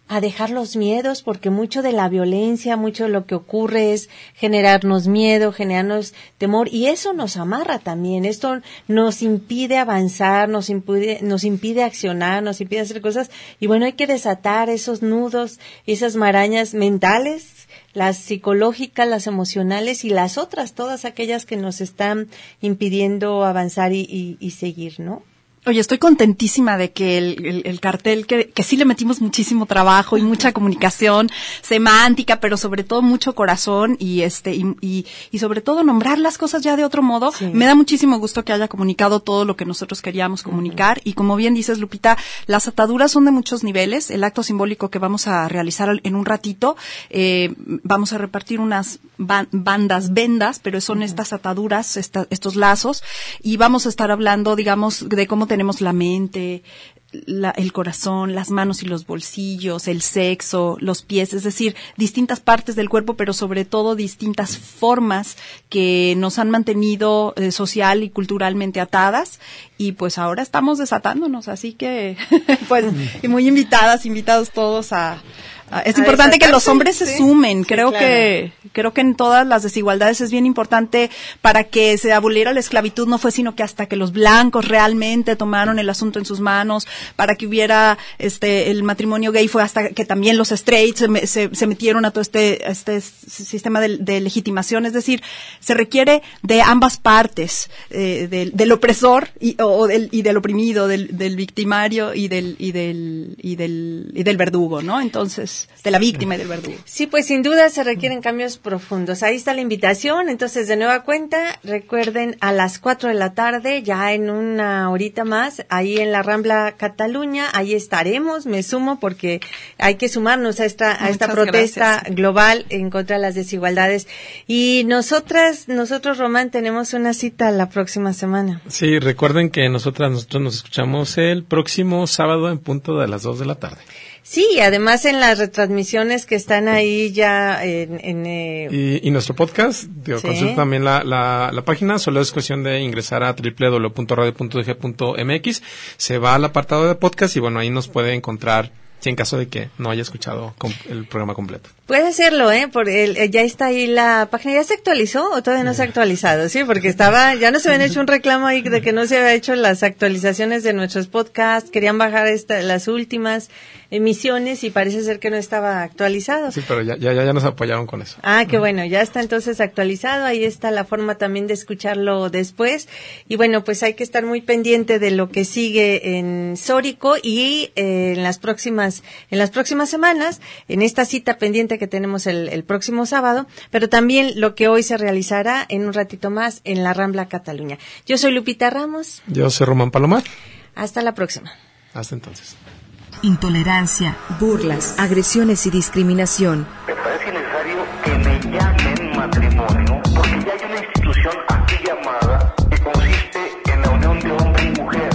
a dejar los miedos, porque mucho de la violencia, mucho de lo que ocurre es generarnos miedo, generarnos temor, y eso nos amarra también. Esto nos impide avanzar, nos impide, nos impide accionar, nos impide hacer cosas, y bueno, hay que desatar esos nudos, esas marañas mentales, las psicológicas, las emocionales y las otras, todas aquellas que nos están impidiendo avanzar y, y, y seguir, ¿no? Oye, estoy contentísima de que el, el, el cartel, que, que sí le metimos muchísimo trabajo y mucha comunicación semántica, pero sobre todo mucho corazón y este y, y, y sobre todo nombrar las cosas ya de otro modo. Sí. Me da muchísimo gusto que haya comunicado todo lo que nosotros queríamos comunicar. Uh-huh. Y como bien dices, Lupita, las ataduras son de muchos niveles. El acto simbólico que vamos a realizar en un ratito, eh, vamos a repartir unas ban- bandas, vendas, pero son uh-huh. estas ataduras, esta, estos lazos, y vamos a estar hablando, digamos, de cómo tenemos la mente, la, el corazón, las manos y los bolsillos, el sexo, los pies, es decir, distintas partes del cuerpo, pero sobre todo distintas formas que nos han mantenido eh, social y culturalmente atadas, y pues ahora estamos desatándonos, así que pues y muy invitadas, invitados todos a es importante que los hombres se sí, sumen. Creo sí, claro. que creo que en todas las desigualdades es bien importante para que se aboliera la esclavitud. No fue sino que hasta que los blancos realmente tomaron el asunto en sus manos, para que hubiera este el matrimonio gay, fue hasta que también los straights se, se, se metieron a todo este este sistema de, de legitimación. Es decir, se requiere de ambas partes, eh, del, del opresor y, o del, y del oprimido, del, del victimario y del y del y del y del verdugo, ¿no? Entonces de la víctima y del verdugo. Sí, pues sin duda se requieren cambios profundos. Ahí está la invitación. Entonces, de nueva cuenta, recuerden, a las cuatro de la tarde, ya en una horita más, ahí en la Rambla Cataluña, ahí estaremos. Me sumo porque hay que sumarnos a esta, a esta protesta gracias. global en contra de las desigualdades. Y nosotras, nosotros, Román, tenemos una cita la próxima semana. Sí, recuerden que nosotras, nosotros nos escuchamos el próximo sábado en punto de las dos de la tarde. Sí, además en las retransmisiones que están ahí ya en... en eh... y, y nuestro podcast, digo, ¿sí? Consulta también la, la, la página, solo es cuestión de ingresar a doble u doble u doble u punto radio punto u d g punto m x, se va al apartado de podcast y bueno, ahí nos puede encontrar, si en caso de que no haya escuchado el programa completo. Puede hacerlo, ¿eh? Por el, ya está ahí la página. ¿Ya se actualizó o todavía no se ha actualizado? Sí, porque estaba, ya nos habían hecho un reclamo ahí de que no se había hecho las actualizaciones de nuestros podcasts, querían bajar esta, las últimas emisiones y parece ser que no estaba actualizado. Sí, pero ya, ya, ya nos apoyaron con eso. Ah, qué bueno, ya está entonces actualizado, ahí está la forma también de escucharlo después. Y bueno, pues hay que estar muy pendiente de lo que sigue en Sórico y eh, en las próximas, en las próximas semanas, en esta cita pendiente que tenemos el, el próximo sábado, pero también lo que hoy se realizará en un ratito más en la Rambla Cataluña. Yo soy Lupita Ramos. Yo soy Román Palomar. Hasta la próxima. Hasta entonces. Intolerancia, burlas, agresiones y discriminación. Me parece necesario que me llamen matrimonio, porque ya hay una institución aquí llamada que consiste en la unión de hombre y mujer.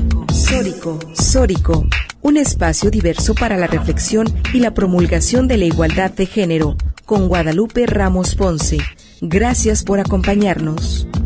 Sórico, Sórico, un espacio diverso para la reflexión y la promulgación de la igualdad de género, con Guadalupe Ramos Ponce. Gracias por acompañarnos.